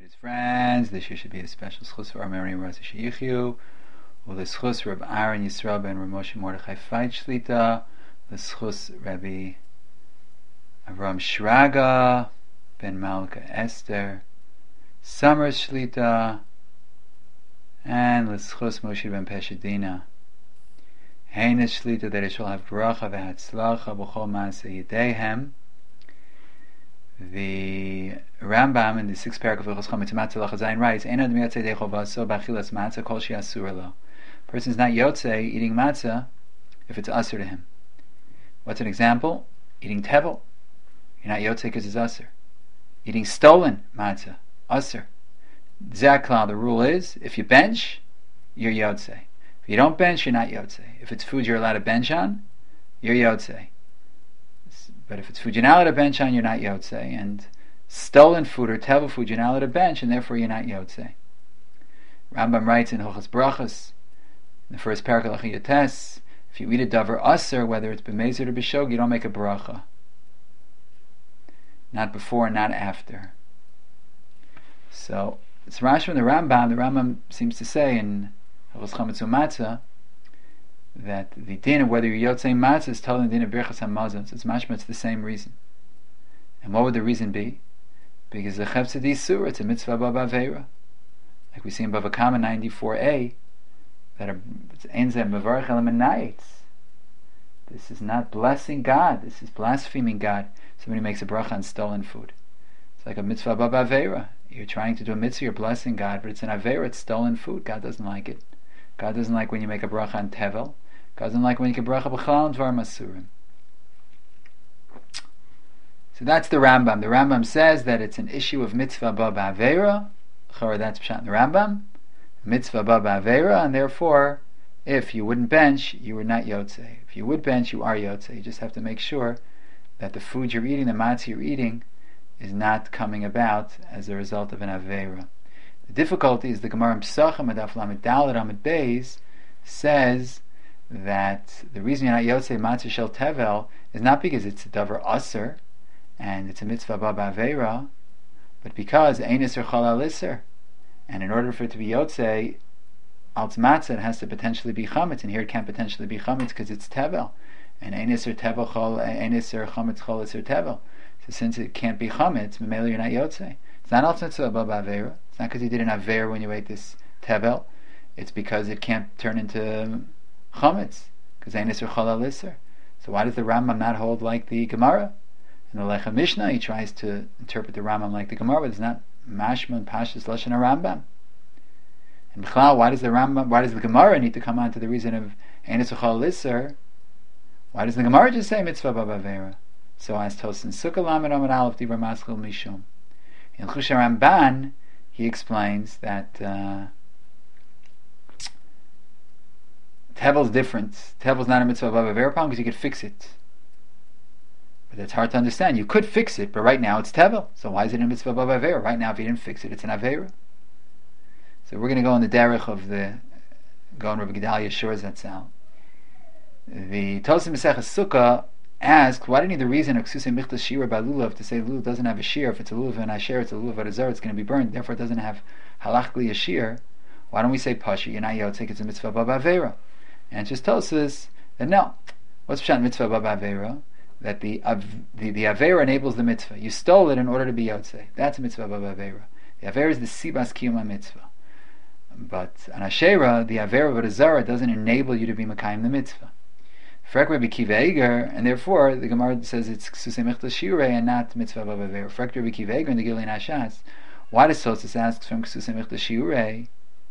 his friends. This year should be a special schus for our memory of Rashi Sheyichyu. Well, the schus Reb Aaron Yisrael ben Rav Moshe Mordechai Feit Shlita. The schus Rabbi Avram Shraga ben Malka Esther Summer Shlita. And the schus Moshe ben Peshadina. Heinous Shlita, that it shall have bracha v'hatzlacha b'chol maaseh yedehem. The Rambam in the 6th paragraph of Chacham Matzah Zayin writes, "Ein adam yotzei dei chovaso b'achilas matzah kol she'asur lo." Person is not yotzei eating matzah if it's asur to him. What's an example? Eating tevel. You're not yotzei because it's asur. Eating stolen matzah, asur. Zakla, the rule is, if you bench, you're yotzei. If you don't bench, you're not yotzei. If it's food you're allowed to bench on, you're yotzei. But if it's food you're not allowed to bench on, you're not yotzei. And stolen food or tevel food you're not allowed to bench, and therefore you're not yotzei. Rambam writes in Hilchos Brachos, in the first paragraph, if you eat a davar aser, whether it's b'mezer or b'shog, you don't make a bracha. Not before, not after. So it's Rashi from the Rambam. The Rambam seems to say in Hilchos Chametzu Matzah that the din of whether you're yotzei matzah is telling the din of birchas hamazon. So it's mashma, it's the same reason. And what would the reason be? Because the chefzeh d'isur, it's a mitzvah b'aveira, like we see in Bava Kama 94a, that it's enzem mevarich elam enayitz. This is not blessing God. This is blaspheming God. Somebody makes a bracha on stolen food. It's like a mitzvah b'aveira. You're trying to do a mitzvah, you're blessing God, but it's an aveira. It's stolen food. God doesn't like it. God doesn't like when you make a bracha on tevel. God doesn't like when you can bracha b'chalal and dvar masurim. So that's the Rambam. The Rambam says that it's an issue of mitzvah ba ba'aveira. That's pshat in the Rambam. Mitzvah ba ba'aveira, and therefore, if you wouldn't bench, you were not yotzei. If you would bench, you are yotzei. You just have to make sure that the food you're eating, the matzah you're eating, is not coming about as a result of an aveira. The difficulty is the Gemara in Pesachim Adaf Lamed Daled Amud Beis says that the reason you're not yotzei matzah shel tevel is not because it's a davar aser and it's a mitzvah ba ba'aveira, but because ein iser chal al iser, and in order for it to be yotzei al matzah, it has to potentially be chametz, and here it can't potentially be chametz because it's tevel, and ein iser tevel chal, ein iser chametz chal iser tevel. So since it can't be chametz, memela you're not yotzei. It's not al mitzvah ba ba'aveira. It's not because you did an aver when you ate this tevel. It's because it can't turn into chametz, because ein iser chal al iser. So why does the Rambam not hold like the Gemara? In the Lechem Mishnah, he tries to interpret the Rambam like the Gemara, but it's not mashma and pashas lashon Rambam. And b'chlal, why does the Gemara need to come on to the reason of ein iser chal al iser? Why does the Gemara just say mitzvah ba ba'aveira? So as Tosin Sukkah Lamed Amud Aleph Dibur Maschil Mishum. In Chusha Ramban, he explains that tevel's different. Tevel's not a mitzvah of Aveira because you could fix it. But it's hard to understand. You could fix it, but right now it's tevel. So why is it a mitzvah of Aveira? Right now, if you didn't fix it, it's an Aveira. So we're going to go on the derech of the Gaon Rabbi Gedalia Shur Zatzal. The Tosim Maseches Sukkah asked, why do you need the reason of Ksusei Michtas Shira by Lulav to say Lulav doesn't have a shear? If it's a Lulav and Asher, it's a Lulav at a Zer, it's going to be burned, therefore it doesn't have halachically a shear. Why don't we say Pashi? You're not yotzei, it's a mitzvah ba ba'aveira. And it just tells us that no. What's pshat mitzvah ba ba'aveira? That the Aveira enables the mitzvah. You stole it in order to be yotzei. That's a mitzvah ba ba'aveira. The Aveira is the Sibas Kiyuma mitzvah. But an Asherah, the Aveira of a Zara doesn't enable you to be Makayim the mitzvah. Frek Rabbi Kiva Eger, and therefore the Gemara says it's Ksusei Michtas Shirei and not Mitzvah Ba'aveira. Frek Rabbi Kiva Eger in the Gilin Hashas, why does Tosas ask from Ksusei Michtas Shirei?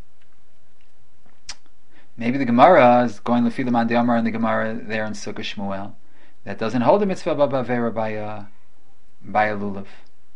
Maybe the Gemara is going Lefilaman de Amar in the Gemara there in Sukkah Shmuel that doesn't hold a Mitzvah Ba'aveira by a Lulav.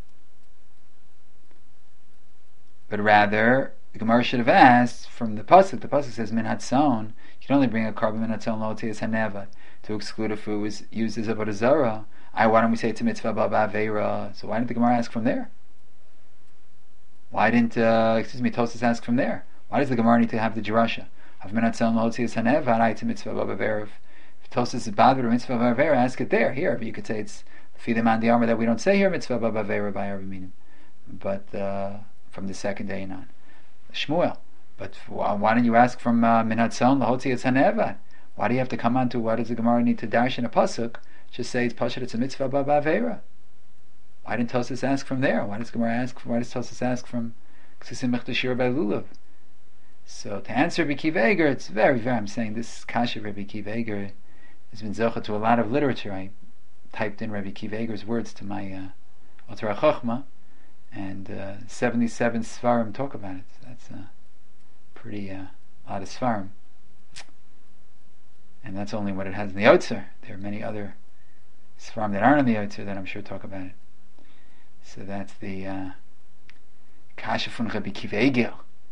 But rather, the Gemara should have asked from the pasuk. The pasuk says Min Hatzon. You can only bring a carbon Min Hatzon lo tiyas hanevad to exclude if it was used as a avodah zara. Why don't we say it's a mitzvah ba ba'aveira? So why didn't the Gemara ask from there? Why didn't Tosas ask from there? Why does the Gemara need to have the drasha of Min Hatzon lo tiyas hanevad? It's a mitzvah ba ba'aveira. If Tosas is bad with a mitzvah ba ba'aveira, ask it there. Here, but you could say it's the man the armor that we don't say here mitzvah ba ba'aveira by Arba Minim. But from the second day and on. Shmuel. But why don't you ask from Minatzon Lahotzi Etzanevad? Why do you have to come on to what does the Gemara need to dash in a pasuk? Just say it's pasuk, it's a mitzvah ba'avera. Why didn't Tosas ask from there? Why does Tosas ask from Ksusim Mechtashir by Lulav? So to answer Rabbi Akiva Eiger, it's very, I'm saying this kasha Rabbi Akiva Eiger has been zocha to a lot of literature. I typed in Rabbi Akiva Eiger's words to my Otar HaChochma, and 77 Sfarim talk about it. So that's pretty lot of Sfarim. And that's only what it has in the Yotzer. There are many other Sfarim that aren't in the Yotzer that I'm sure talk about it. So that's the kasha from Rabbi Akiva Eiger.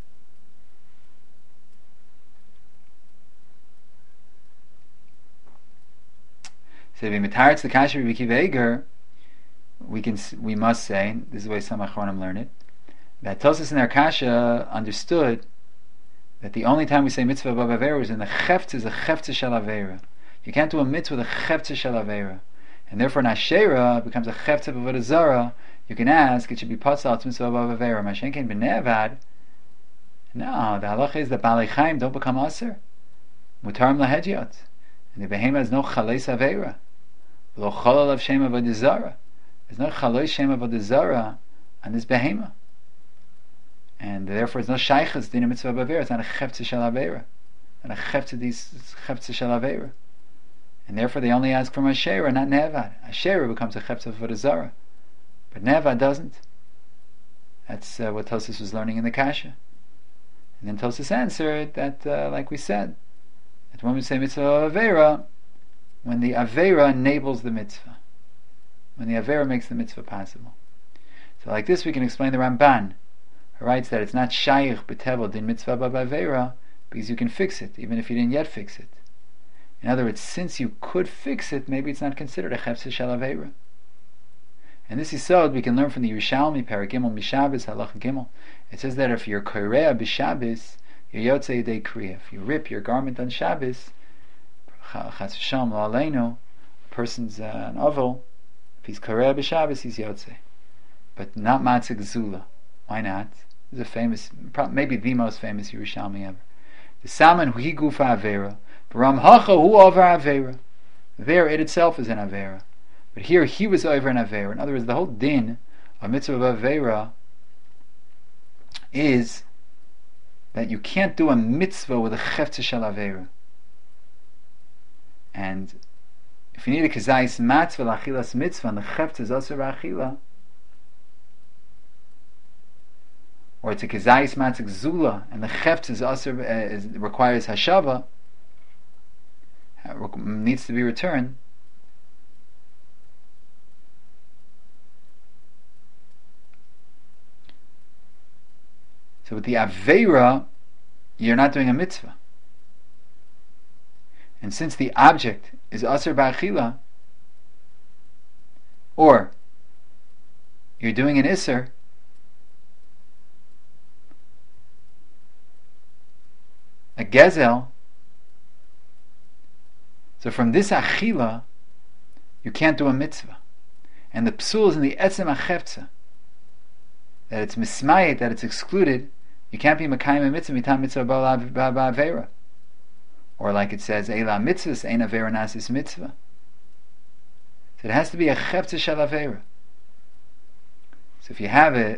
So if we mitaritz the kasha Rabbi Akiva Eiger, we must say, this is the way some Achronim learn it, that Tosas in their kasha understood that the only time we say mitzvah b'avera is in the cheftzah, is a cheftzah shel avera. You can't do a mitzvah with a cheftzah shel avera, and therefore an ashera becomes a cheftzah b'avodah zara. You can ask, it should be patzal to mitzvah b'avera. Mashenkein b'nevad. No, the halacha is that Balei Chaim don't become aser. Mutarim lahediyot, and the behema has no chaleis avera. Lo chalal of shem avodah zara. There's no chalois shem avodah zara on this behema. And therefore it's no shaychus din mitzvah b'avera. It's not a cheftzah shel avera, and a cheftzah shel avera. And therefore they only ask from Asherah, not Nevad. Asherah becomes a cheftzah for the Zara, but Nevad doesn't. That's what Tosas was learning in the kasha. And then Tosas answered that, like we said, that when we say mitzvah avera, when the avera enables the mitzvah, when the avera makes the mitzvah possible. So like this we can explain the Ramban, who writes that it's not shayich b'tevel din mitzvah b'avera, because you can fix it, even if you didn't yet fix it. In other words, since you could fix it, maybe it's not considered a cheftzah shel avera. And this yisod we can learn from the Yerushalmi, Perek Gimel Mishabes, Halacha Gimel. It says that if you're korea b'Shabbos, you're yotzei yedei kriya. If you rip your garment on Shabbos, chas v'shalom lo aleinu, a person's an oval, if he's korea b'Shabbos, he's yotzei. But not matzah gzula. Why not? This is a famous, maybe the most famous Yerushalmi ever. The salmon hu gufa avera, v'ram hacha hu over avera. There it itself is an avera, but here he was over an avera. In other words, the whole din of mitzvah of avera is that you can't do a mitzvah with a cheftzah shel avera. And if you need a kazayis matzvah l'achilas mitzvah and the cheftzah is also achila, or it's a kezayis matzah zula, and the chefts is also requires hashava, needs to be returned. So with the aveira, you're not doing a mitzvah, and since the object is aser ba'achila, or you're doing an iser, a gezel, so from this achila you can't do a mitzvah, and the psul is in the etzem acheftzah, that it's mismayit, that it's excluded. You can't be makayim a mitzvah mitam mitzvah ba'avera, or like it says eila mitzvahs ein avera nasis mitzvah. So it has to be a cheftzah shel avera. So if you have a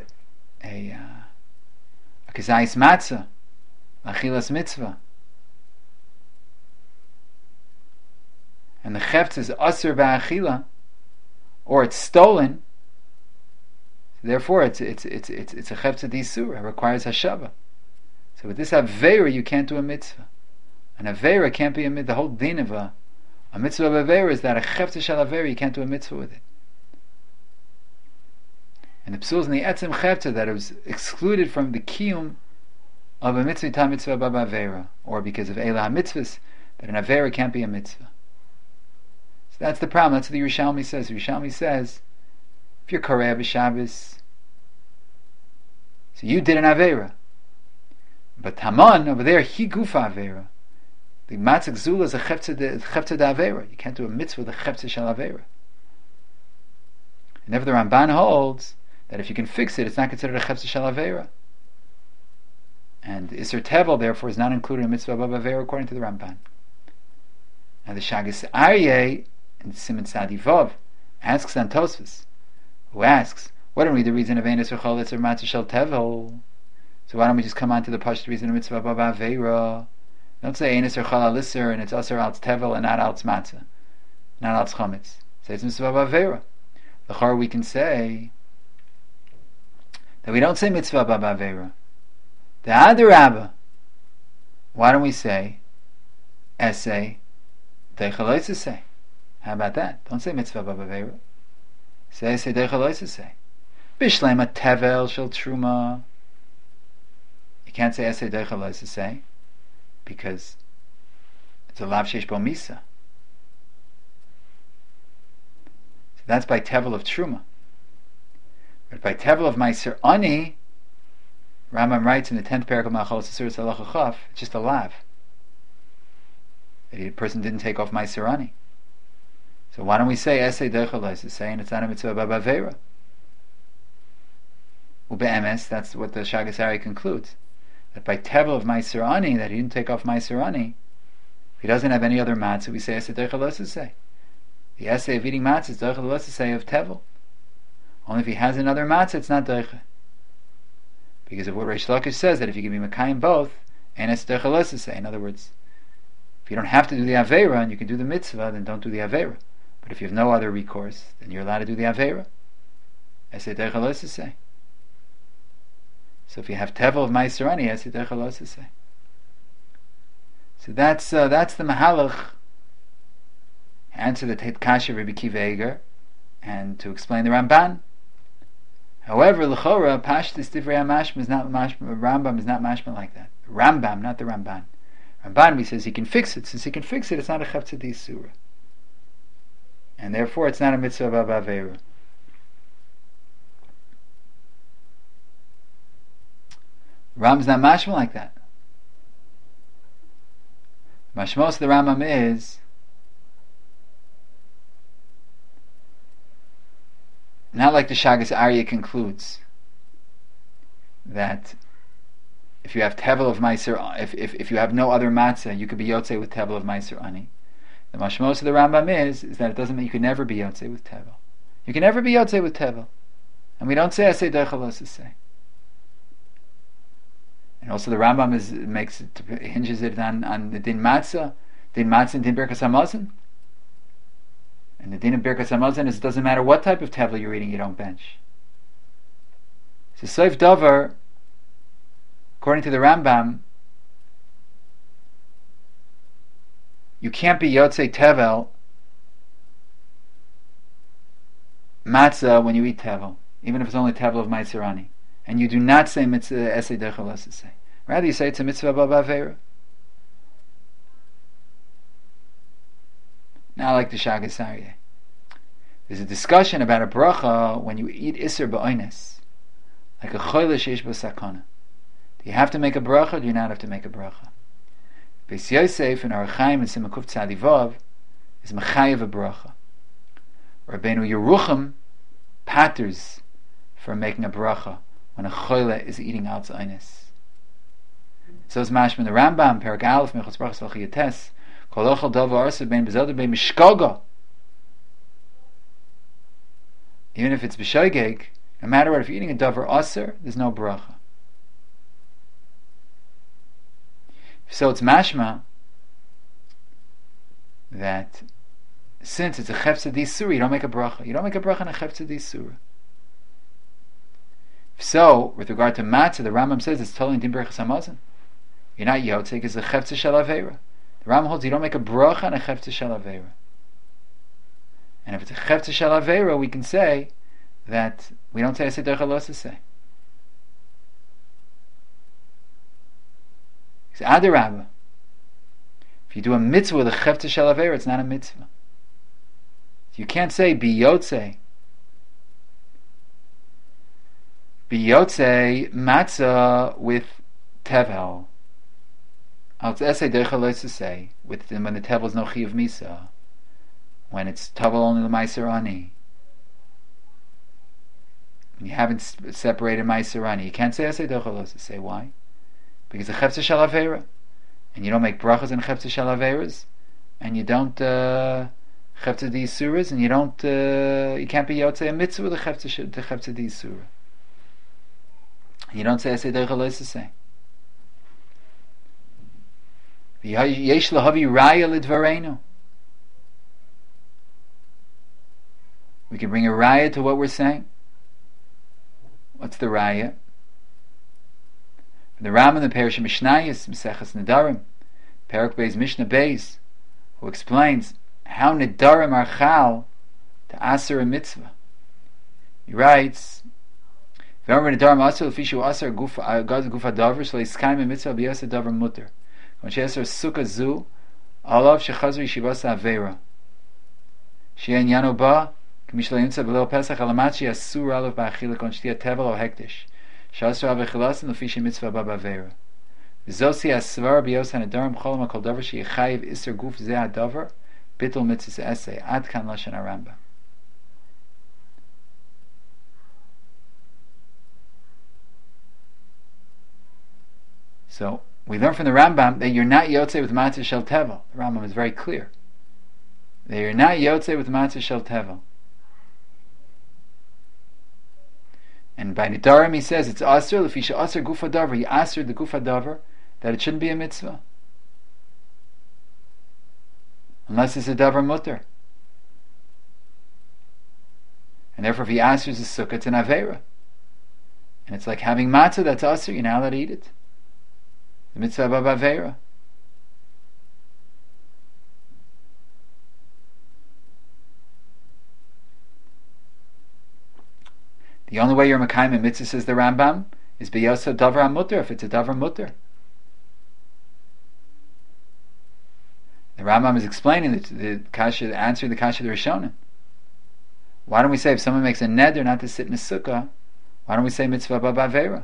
kazayis matzah, achilas mitzvah, and the chefts is aser ba'achila, or it's stolen, therefore it's a chefts d'isur. It requires hashava. So with this avera you can't do a mitzvah. An avera can't be a mitzvah. The whole din of a mitzvah of avera is that a chefts shel avera you can't do a mitzvah with it. And the psul is in the etzem chefts that it was excluded from the kiyum of a mitzvah tam mitzvah baba avera, or because of eila mitzvahs, that an avera can't be a mitzvah. So that's the problem. That's what the Yerushalmi says. The Yerushalmi says, if you're korea b'Shabbos, so you did an avera, but Haman over there he gufa avera. The matzah zula is a cheftzah da avera. You can't do a mitzvah with a cheftzah shel avera. And therefore the Ramban holds that if you can fix it, it's not considered a cheftzah shel avera. And Isser Tevel, therefore, is not included in Mitzvah Baba Veira according to the Ramban. And the Shagas Aryeh in Siman Tzadi Vav asks on Tosfos, who asks, what don't we the reason of Enes or Choletz or Matzah Shel Tevel? So why don't we just come on to the Pashut reason of Mitzvah Baba Veira? Don't say Enes or Chol Alisser and it's Asar Al Tevel and not Al Matzah, not Al Chametz. Say it's Mitzvah Baba Veira. The Chor we can say that we don't say Mitzvah Baba Veira. The Adarabba. Why don't we say Essay Deichaloisesei? How about that? Don't say Mitzvah Baba Veira. Say Essay Deichaloisesei. Bishlema Tevel Shel Truma. You can't say Essay Deichaloisesei because it's a Lav Sheish Bo Misa. So that's by Tevel of Truma. But by Tevel of Meiser Ani, Rambam writes in the 10th parak of Machalos Asuras Halacha Chaf, it's just a lav. The person didn't take off Meiser Ani. So why don't we say Essay Deichaloisesei and it's not a Mitzvah Baba Veira? Ube'emes, that's what the Shagas Aryeh concludes. That by Tevel of Meiser Ani, that he didn't take off Meiser Ani, if he doesn't have any other matzah, we say Essay Deichaloisesei. The essay of eating matzah is Deichaloisesei of Tevel. Only if he has another matzah, it's not Deicha. Because of what Reish Lakish says, that if you can be Mekayim both, and it's Deichaloisesei. In other words, if you don't have to do the Aveira and you can do the mitzvah, then don't do the Aveira. But if you have no other recourse, then you're allowed to do the Aveira. Essay Deichaloisesei. So if you have Tevel of Meiser Ani, Essay Deichaloisesei. So that's the Mahalach. Answer the Kasha Rabbi Kiva Eger, and to explain the Ramban. However, L'chora, Pashtus Divrei HaMashma is not mashma, Rambam is not mashma like that. Rambam, not the Ramban. Ramban, he says he can fix it. Since he can fix it, it's not a Chavtza D'Isura. And therefore, it's not a Mitzvah Baba Veira. Rambam's not mashma like that. Mashmos of the Rambam is not like the Shagas Aryeh concludes that if you have Tevel of Meiser, if you have no other matzah, you could be Yotzei with Tevel of Meiser Ani. The mashmos of the Rambam is that it doesn't mean you can never be Yotzei with Tevel. You can never be Yotzei with Tevel. And we don't say Essay Deichaloisesei. And also the Rambam hinges it on the Din Matzah and Din Birkas Hamazon. And the din of Birkas Hamazon is it doesn't matter what type of tevel you're eating, you don't bench. So Soif Dover, according to the Rambam, you can't be Yotzei Tevel matzah when you eat tevel, even if it's only tevel of Meiser Ani. And you do not say mitzvah Essay Deichaloisesei. Rather you say it's a Mitzvah Baba Veira. Now, like the Shagas Aryeh, there's a discussion about a bracha when you eat Isser Ba'oines, like a Choyle Sheish Bo Sakana. Do you have to make a bracha or do you not have to make a bracha? Beis Yosef and Orach Chaim and Siman Kuf Tzadi Vav is Mechayev a bracha. Rabbeinu Yerucham patters for making a bracha when a Choyle is eating Al Tza'oines. So is Mashma the Rambam, Perek Aleph, Mechutz Brachas L'chi Yates, even if it's b'shoigeg, no matter what, if you're eating a davar aser, there's no bracha. So it's mashma that since it's a chefza d'isura, you don't make a bracha. You don't make a bracha on a chefza d'isura. So, with regard to matzah, the Rambam says it's totally in din birchas hamazon. You're not yotzei, it's a chefza shel aveira. The Rambam holds you don't make a bracha on a chefza shel aveira. And if it's a chefza shel aveira, we can say that we don't say Essay Deichaloisesei. It's Adarabba. If you do a mitzvah with a chefza shel aveira, it's not a mitzvah. You can't say biyotzei matzah with tevel. It's Essay Deichaloisesei with when the tevel is no chiyuv misa, when it's tevel only l'maiser ani, when you haven't separated maiser ani. You can't say Essay Deichaloisesei. Why? because the chefza shel avera, and you don't make brachas in chefza shel averas, and you don't chefza di suras, and you don't you can't be yotzei a mitzvah with the chefza di surah. You don't say asay derech say. Yesh lahavi raya lidvarenu. We can bring a raya to what we're saying. What's the raya? The Rambam, the Parish of Mishnayos, Meseches Nedarim, Perek Beis Mishnah Beis, who explains how Nedarim are chal to aser a mitzvah. He writes, "V'amar Nedarim aser l'fishu aser gufa davar shlo yiskayim a mitzvah b'yasa davar mutter. When she aser sukkah zu, alav shechazri yishivasa avera. She'en yano ba, k'mish lo yimtza b'leil pesach alamat she'asur alav ba'achila kon shtiya tevel o hektish. Shasra avechilasin l'fishu mitzvah ba'avera. Zosi asvar b'yos hanedarim cholam hakol davar she'yichayiv iser guf ze hadavar bittul mitzvah esay ad kan lashon harambam." So we learn from the Rambam that you're not yotzei with matzah shel tevel. The Rambam is very clear that you're not yotzei with matzah shel tevel. And by Nedarim he says it's aser l'fisha aser gufa davar. He aser the gufa davar that it shouldn't be a mitzvah unless it's a davar mutter. And therefore if he asers a sukkah, it's an avera. And it's like having matzah that's aser, you're not allowed to eat it. The mitzvah of avera. The only way you're mekayim a mitzvah, says the Rambam, is b'yosa davar mutter, if it's a davar mutter. The Rambam is explaining the kasha, answering the kasha of the Rishonim. Why don't we say if someone makes a neder not to sit in a sukkah, why don't we say mitzvah b'avera?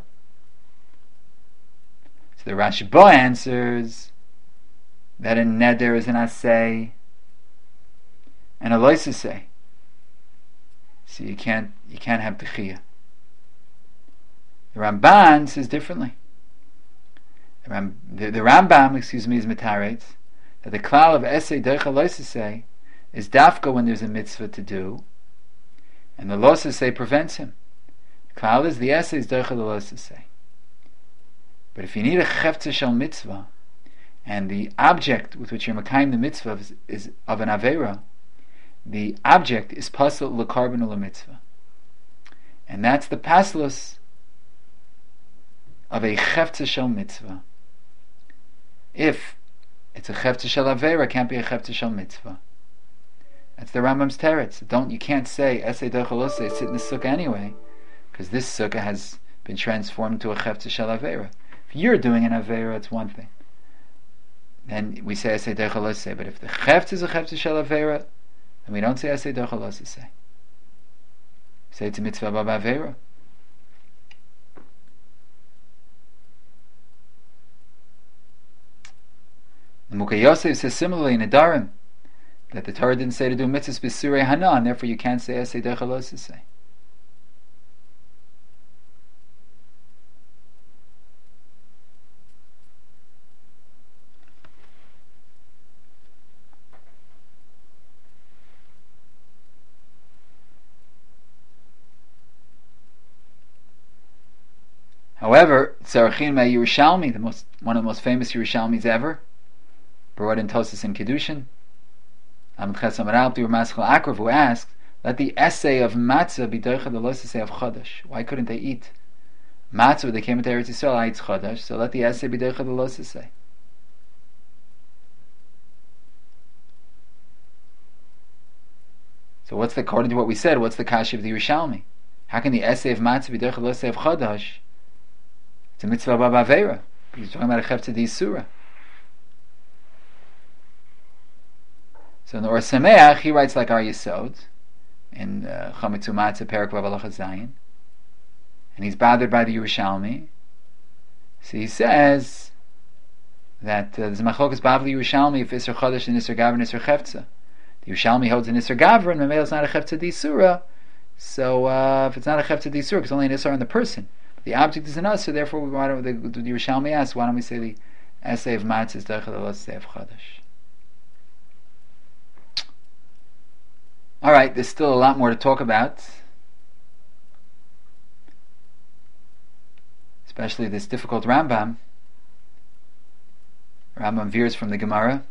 So the Rashba answers that a neder is an asay and a loisasay. So you can't have techiyah. The Ramban says differently. The Rambam, is mitaretz that the klal of esay derech loisasay is dafka when there's a mitzvah to do, and the loisasay prevents him. The klal is the esay is derech loisasay. But if you need a chefza shel mitzvah, and the object with which you're makayim the mitzvah is of an avera, the object is pasal l'karban u'l'mitzvah, and that's the paslus of a chefza shel mitzvah. If it's a chefza shel avera, it can't be a chefza shel mitzvah. That's the Rambam's teretz. You can't say esay dechalosay, sit in the sukkah anyway, because this sukkah has been transformed to a chefza shel avera. If you're doing an avera, it's one thing. Then we say esay dechalosay. But if the chefza is a chefza shel avera, and we don't say asay derech say. Say it's a mitzvah b'avera. The Mukha Yosef says similarly in Nedarim that the Torah didn't say to do mitzvahs b'surei hana, and therefore you can't say asay derech say. However, Tzarachin Mei Yerushalmi, one of the most famous Yerushalmis ever, brought in Tosas and Kedushin, Amud Ches Amud Aleph, Maschal Akrav, who asked, let the essay of matzah be doicha the losasay of Chodesh. Why couldn't they eat matzah when they came into Eretz Yisrael? Eats Chodesh, so let the essay be doicha the losasay. So what's according to what we said, what's the kashi of the Yerushalmi? How can the essay of matzah be doicha the losasay of Chodesh? It's a mitzvah b'avera. He's talking about a chefza di surah. So in the Or Sameach, he writes like Ar Yisod in Chametzu Matzah Perek Vav Halacha Zayin, and he's bothered by the Yerushalmi. So he says that there's a machlokas bavli Yerushalmi if Isser Chodesh and Isser Gavra and Isser Chefza. The Yerushalmi holds an Isser Gavra and Mamel is not a chefza di surah. So if it's not a chefza di surah, it's only an Isser on the person. the object is an us, so therefore the Yerushalmi asks, why don't we say the essay of Matzis Deichel Elosei of Chadash? Alright, there's still a lot more to talk about, especially this difficult Rambam. Rambam veers from the Gemara,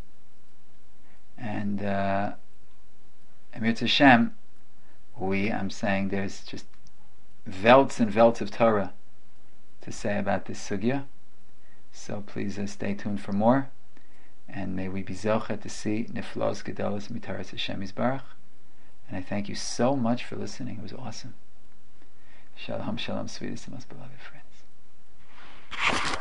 and Amir Hashem, I'm saying there's just velts and velts of Torah to say about this sugya. So please stay tuned for more, and may we be zocheh to see Niflos Gedolos Mitaras Hashem Yisbarach. And I thank you so much for listening. It was awesome. Shalom, shalom, sweetest and most beloved friends.